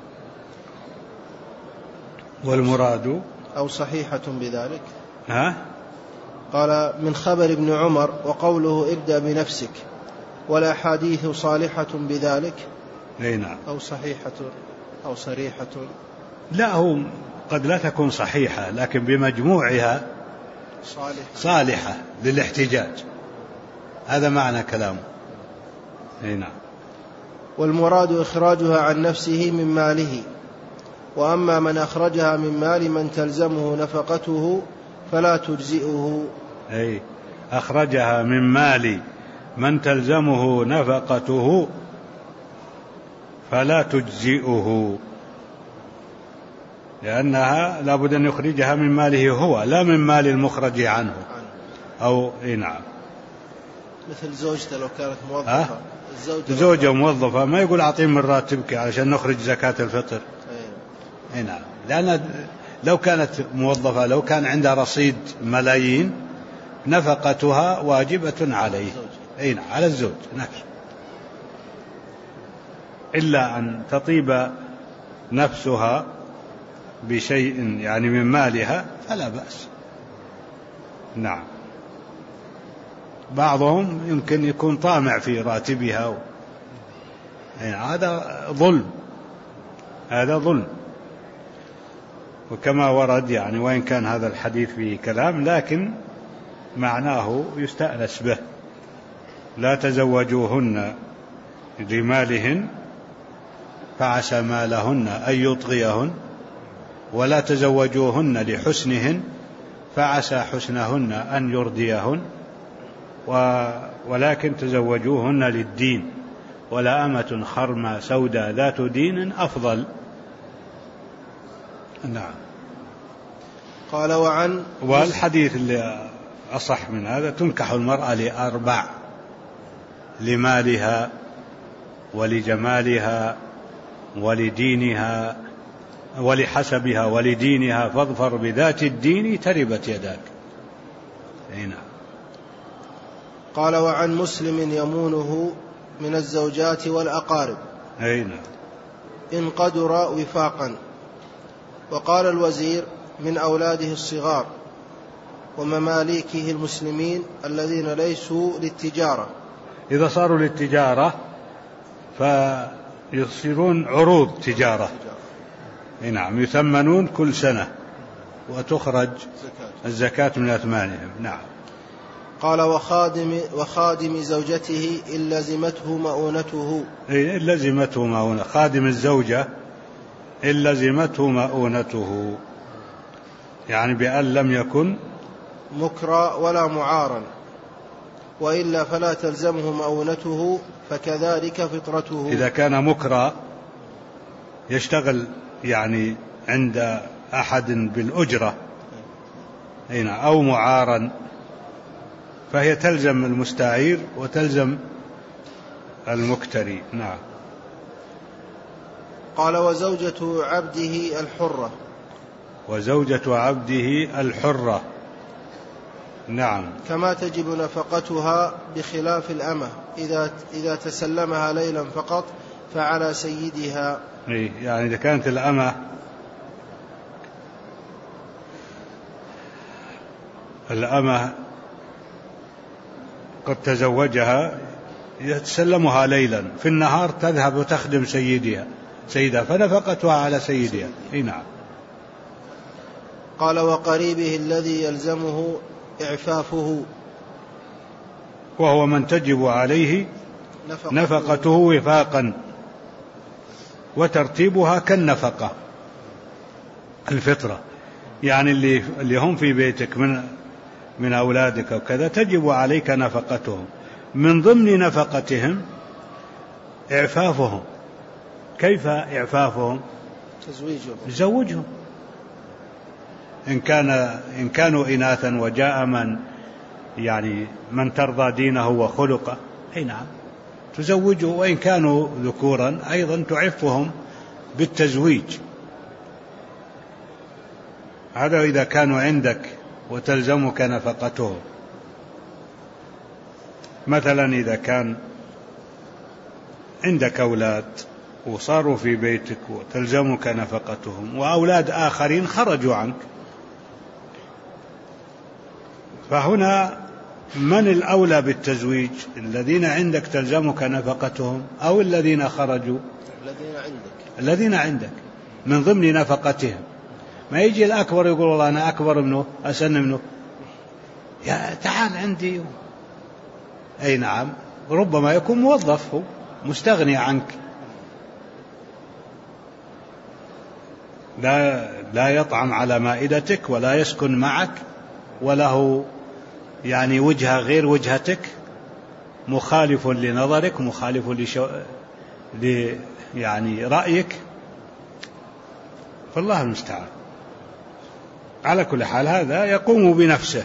والمراد أو صحيحة بذلك. ها؟ قال من خبر ابن عمر وقوله ابدأ بنفسك والأحاديث صالحة بذلك. أي نعم. أو صحيحة أو صريحة. لا، هو قد لا تكون صحيحة لكن بمجموعها صالحة, صالحة للاحتجاج. هذا معنى كلامه. أي نعم. والمراد إخراجها عن نفسه من ماله. وأما من أخرجها من مال من تلزمه نفقته فلا تجزئه. أي أخرجها من مال من تلزمه نفقته فلا تجزئه، لأنها لابد أن يخرجها من ماله هو، لا من مال المخرج عنه. أو إيه نعم. مثل زوجته لو كانت موظفة. أه؟ زوجة موظفة ما يقول أعطيني من راتبك علشان نخرج زكاة الفطر. أي نعم. لأن لو كانت موظفة، لو كان عندها رصيد ملايين، نفقتها واجبة عليه. أي نعم، على الزوج نفسه، إلا أن تطيب نفسها بشيء يعني من مالها فلا بأس. نعم. بعضهم يمكن يكون طامع في راتبها و... يعني هذا ظلم، هذا ظلم. وكما ورد يعني وإن كان هذا الحديث فيه كلام لكن معناه يستأنس به. لا تزوجوهن لمالهن فعسى مالهن أن يطغيهن، ولا تزوجوهن لحسنهن فعسى حسنهن أن يرديهن، ولكن تزوجوهن للدين، ولا أمة خرمى سوداء ذات دين أفضل. نعم. قال وعن والحديث اللي أصح من هذا: تنكح المرأة لأربع: لمالها ولجمالها ولدينها ولحسبها ولدينها فاظفر بذات الدين تربت يداك. هنا. قال وعن مسلم يمونه من الزوجات والأقارب هنا إن قدر وفاقا. وقال الوزير من أولاده الصغار ومماليكه المسلمين الذين ليسوا للتجارة. إذا صاروا للتجارة فيصيرون عروض تجارة. نعم، يثمنون كل سنة وتخرج الزكاة من أثمانهم. نعم. قال وخادم, وخادم زوجته إن لزمته مؤونته. إن لزمته مؤونة، خادم الزوجة إن لزمته مؤونته، يعني بأن لم يكن مكرا ولا معارا، وإلا فلا تلزمه مؤونته فكذلك فطرته. إذا كان مكرا يشتغل يعني عند أحد بالأجرة هنا أو معارا فهي تلزم المستعير وتلزم المكتري. نعم. قال وزوجة عبده الحرة. وزوجة عبده الحرة. نعم. كما تجب نفقتها بخلاف الأمة إذا, إذا تسلمها ليلا فقط فعلى سيدها. يعني إذا كانت الأمة الأمة قد تزوجها يتسلمها ليلا، في النهار تذهب وتخدم سيدها سيدها فنفقتها على سيدها. نعم. قال وقريبه الذي يلزمه إعفافه، وهو من تجب عليه نفقته, نفقته وفاقا، وترتيبها كالنفقة الفطرة، يعني اللي, اللي هم في بيتك من, من أولادك وكذا تجب عليك نفقتهم. من ضمن نفقتهم إعفافهم. كيف إعفافهم؟ تزويجهم. زوجهم إن, كان إن كانوا إناثا وجاء من يعني من ترضى دينه وخلقه، أي نعم تزوجه، وإن كانوا ذكورا أيضا تعفهم بالتزويج. هذا إذا كانوا عندك وتلزمك نفقتهم. مثلا إذا كان عندك أولاد وصاروا في بيتك وتلزمك نفقتهم، وأولاد آخرين خرجوا عنك، فهنا من الأولى بالتزويج؟ الذين عندك تلزمك نفقتهم أو الذين خرجوا؟ الذين عندك. الذين عندك من ضمن نفقتهم. ما يجي الأكبر يقول والله أنا أكبر منه أسن منه، يا تعال عندي. أي نعم، ربما يكون موظف هو مستغني عنك، لا, لا يطعم على مائدتك ولا يسكن معك، وله يعني وجهة غير وجهتك، مخالف لنظرك، مخالف لشو... ل... يعني رأيك، فالله المستعان. على كل حال هذا يقوم بنفسه.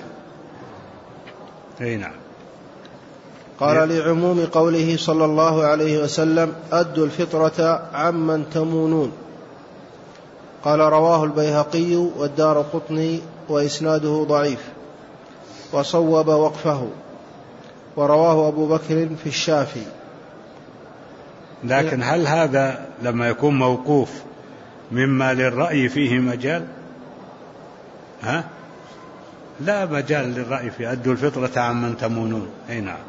أي نعم. قال لعموم قوله صلى الله عليه وسلم أدوا الفطرة عمن تمونون. قال رواه البيهقي والدارقطني وإسناده ضعيف وصوب وقفه، ورواه أبو بكر في الشافي. لكن هل هذا لما يكون موقوف مما للرأي فيه مجال؟ ها؟ لا مجال للرأي في أدوا الفطرة عمن تمونون. أي نعم.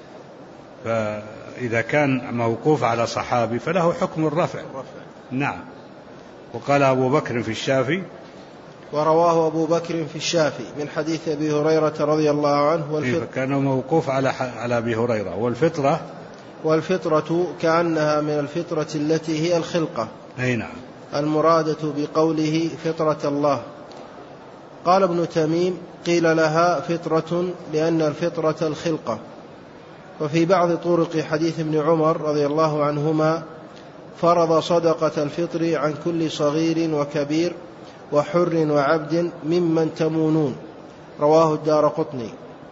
فإذا كان موقوف على صحابي فله حكم الرفع. نعم. وقال أبو بكر في الشافي ورواه أبو بكر في الشافي من حديث أبي هريرة رضي الله عنه. والفطرة كان موقوف على على أبي هريرة. والفطرة والفطرة كأنها من الفطرة التي هي الخلقة، أي نعم، المرادة بقوله فطرة الله. قال ابن تميم: قيل لها فطرة لأن الفطرة الخلقة. وفي بعض طرق حديث ابن عمر رضي الله عنهما: فرض صدقة الفطر عن كل صغير وكبير وحر وعبد ممن تمونون، رواه الدارقطني.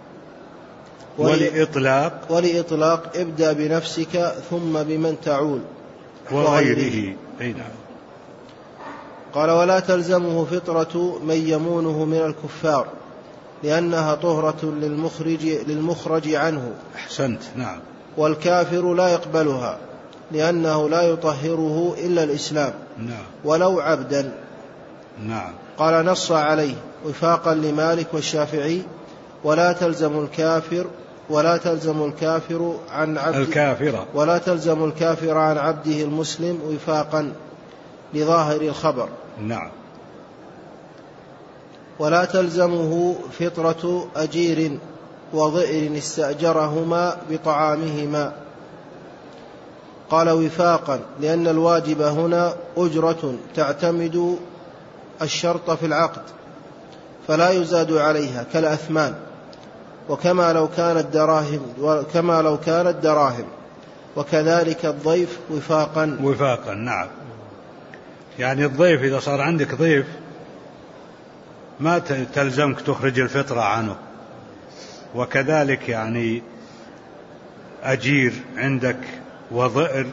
ولإطلاق ولإطلاق ابدأ بنفسك ثم بمن تعول وغيره. أي نعم. قال: ولا تلزمه فطرة من يمونه من الكفار لأنها طهرة للمخرج, للمخرج عنه. أحسنت. نعم. والكافر لا يقبلها لأنه لا يطهره إلا الإسلام. نعم. ولو عبدا. نعم. قال: نص عليه وفاقا لمالك والشافعي: ولا تلزم الكافر ولا تلزم الكافر عن عبد الكافرة ولا تلزم الكافر عن عبده المسلم وفاقا لظاهر الخبر. نعم. ولا تلزمه فطرة أجير وضئر استأجرهما بطعامهما. قال: وفاقا لأن الواجب هنا أجرة تعتمد الشرط في العقد فلا يزاد عليها كالأثمان، وكما لو كانت دراهم وكما لو كانت دراهم وكذلك الضيف وفاقا. وفاقا. نعم. يعني الضيف إذا صار عندك ضيف ما تلزمك تخرج الفطرة عنه، وكذلك يعني أجير عندك وضئر،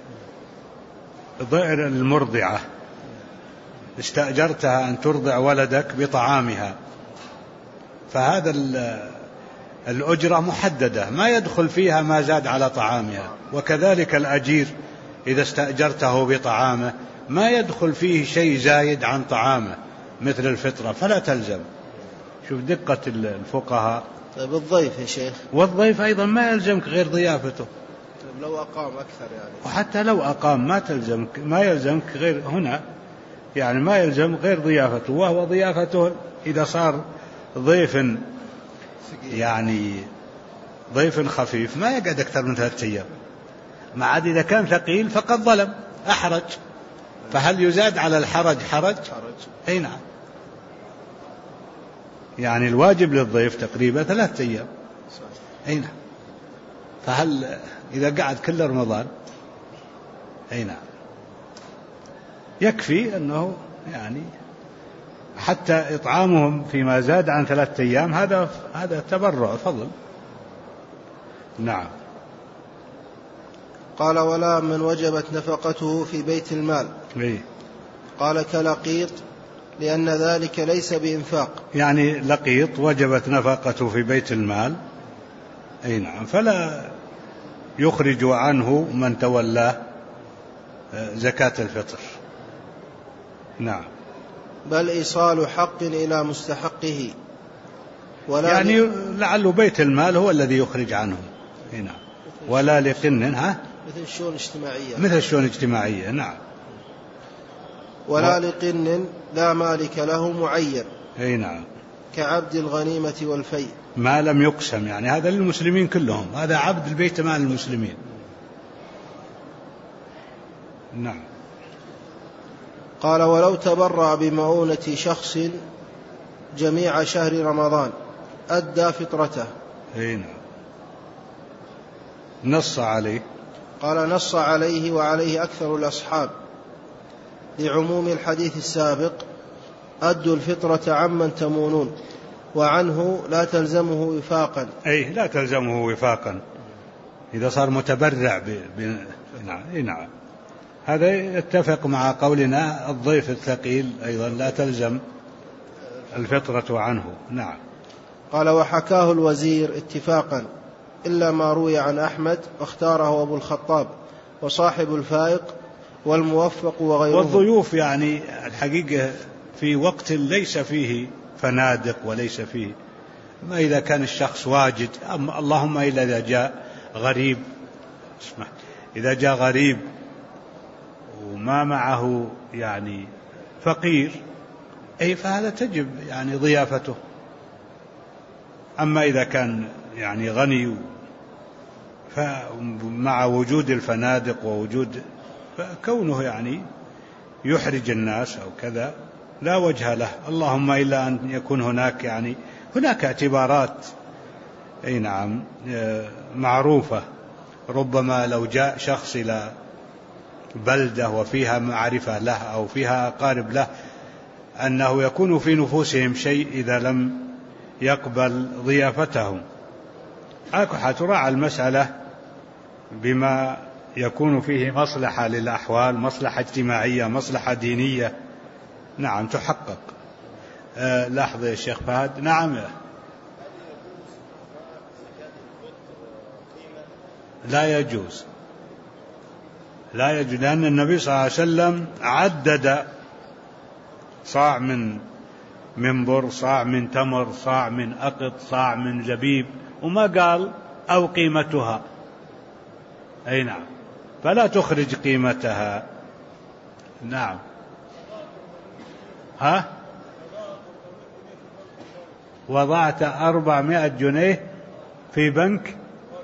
ضئر المرضعة استأجرتها أن ترضع ولدك بطعامها، فهذا الأجرة محددة ما يدخل فيها ما زاد على طعامها. وكذلك الأجير إذا استأجرته بطعامه ما يدخل فيه شيء زايد عن طعامه مثل الفطرة، فلا تلزم. شوف دقة الفقهاء. طيب الضيف يا شيخ؟ والضيف أيضا ما يلزمك غير ضيافته. طيب لو أقام أكثر يعني؟ وحتى لو أقام ما تلزمك، ما يلزمك غير هنا، يعني ما يلزم غير ضيافته، وهو ضيافته إذا صار ضيف يعني ضيف خفيف ما يقعد أكثر من ثلاثة أيام، ما عاد إذا كان ثقيل فقد ظلم أحرج. فهل يزاد على الحرج حرج؟ أي نعم. يعني الواجب للضيف تقريبا ثلاثة أيام. أي نعم. فهل إذا قعد كل رمضان؟ أي نعم. يكفي أنه يعني حتى إطعامهم فيما زاد عن ثلاثة أيام هذا هذا تبرع فضل. نعم. قال: ولا من وجبت نفقته في بيت المال. إيه؟ قال: كلقيط لأن ذلك ليس بإنفاق. يعني لقيط وجبت نفقته في بيت المال. أي نعم. فلا يخرج عنه من تولاه زكاة الفطر. نعم. بل إيصال حق إلى مستحقه. ولا يعني لعله بيت المال هو الذي يخرج عنه. نعم. ولا لقن ها مثل الشؤون الاجتماعية. مثل الشؤون الاجتماعية. نعم. ولا و... لقن لا مالك له معين. أي نعم. كعبد الغنيمة والفيء ما لم يقسم، يعني هذا للمسلمين كلهم، هذا عبد البيت مال المسلمين. نعم. قال: ولو تبرع بمؤونة شخص جميع شهر رمضان أدى فطرته. أي نعم. نص عليه. قال: نص عليه وعليه أكثر الأصحاب لعموم الحديث السابق: أدوا الفطرة عمن تمونون، وعنه لا تلزمه وفاقا. أي لا تلزمه وفاقا إذا صار متبرع ب... ب... نعم. أي نعم. هذا يتفق مع قولنا الضيف الثقيل أيضا لا تلزم الفطرة عنه. نعم. قال: وحكاه الوزير اتفاقا إلا ما روي عن أحمد واختاره أبو الخطاب وصاحب الفائق والموفق وغيره. والضيوف يعني الحقيقة في وقت ليس فيه فنادق وليس فيه، ما إذا كان الشخص واجد، اللهم إلا إذا جاء غريب، اسمح، إذا جاء غريب وما معه يعني فقير أي فهذا تجب يعني ضيافته. أما إذا كان يعني غني فمع وجود الفنادق ووجود فكونه يعني يحرج الناس أو كذا لا وجه له، اللهم إلا أن يكون هناك يعني هناك اعتبارات أي نعم معروفة. ربما لو جاء شخص إلى بلدة وفيها معرفة له أو فيها أقارب له أنه يكون في نفوسهم شيء إذا لم يقبل ضيافتهم، تراعى المسألة بما يكون فيه مصلحة للأحوال، مصلحة اجتماعية، مصلحة دينية، نعم تحقق. أه لحظة يا شيخ فهد. نعم لا يجوز، لا يجوز، لأن النبي صلى الله عليه وسلم عدد صاع من من بر، صاع من تمر، صاع من أقط، صاع من زبيب، وما قال أو قيمتها. أي نعم، فلا تخرج قيمتها. نعم. ها وضعت أربعمائة جنيه في بنك.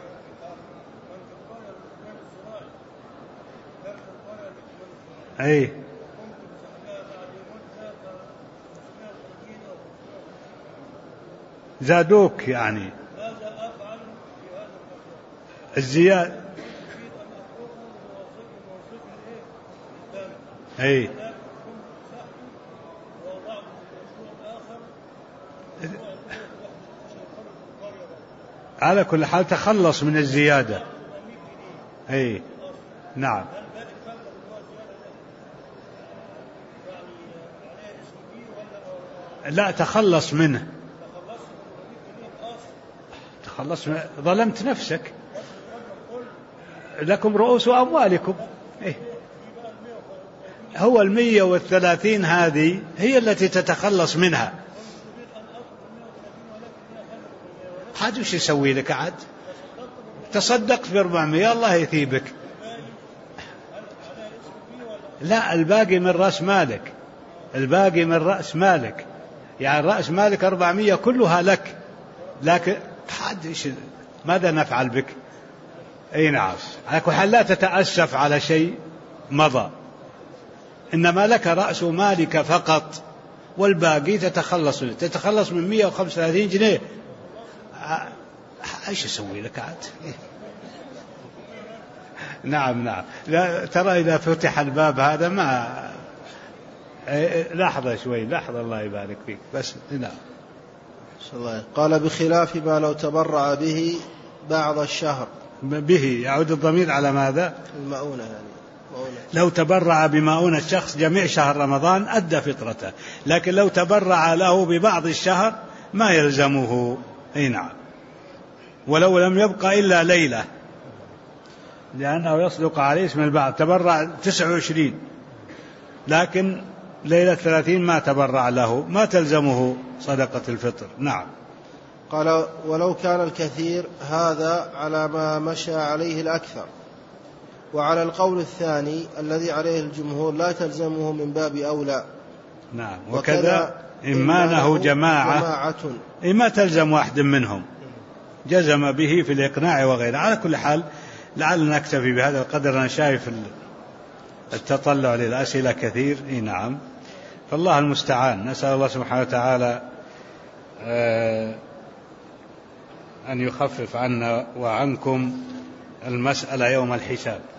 أي زادوك يعني الزيادة. أي على كل حال تخلص من الزيادة. أي نعم. لا تخلص منه، تخلص منه. ظلمت نفسك، لكم رؤوس أموالكم. إيه؟ هو المية والثلاثين هذه هي التي تتخلص منها. هذا وش يسوي لك عاد؟ تصدقت بأربعمية الله يثيبك. لا، الباقي من رأس مالك، الباقي من رأس مالك، يعني رأس مالك أربعمية كلها لك، لكن ماذا نفعل بك؟ أي نعم. على كل حال لا تتأسف على شيء مضى، إنما لك رأس مالك فقط، والباقي تتخلص منه. تتخلص من مئة وخمسة وثلاثين جنيه، ايش يسوي لك عاد؟ نعم نعم. لا ترى إذا فتح الباب هذا ما لحظة شوي، لحظة الله يبارك فيك بس. نعم. قال بخلاف ما لو تبرع به بعض الشهر. به يعود الضمير على ماذا؟ المؤونة يعني. مؤونة. لو تبرع بمؤونة الشخص جميع شهر رمضان أدى فطرته، لكن لو تبرع له ببعض الشهر ما يلزمه. أي نعم. ولو لم يبقى إلا ليلة، لأنه يصدق عليه اسم البعض. تبرع تسعة وعشرين لكن ليلة ثلاثين ما تبرع له، ما تلزمه صدقة الفطر. نعم. قال ولو كان الكثير هذا على ما مشى عليه الأكثر. وعلى القول الثاني الذي عليه الجمهور لا تلزمه من باب أولى. نعم. وكذا إمانه جماعة, جماعة ما تلزم واحد منهم، جزم به في الإقناع وغيره. على كل حال لعلنا نكتفي بهذا القدر. أنا شايف التطلع للأسئلة كثير. إيه نعم. فالله المستعان. نسأل الله سبحانه وتعالى أن يخفف عنا وعنكم المسألة يوم الحساب.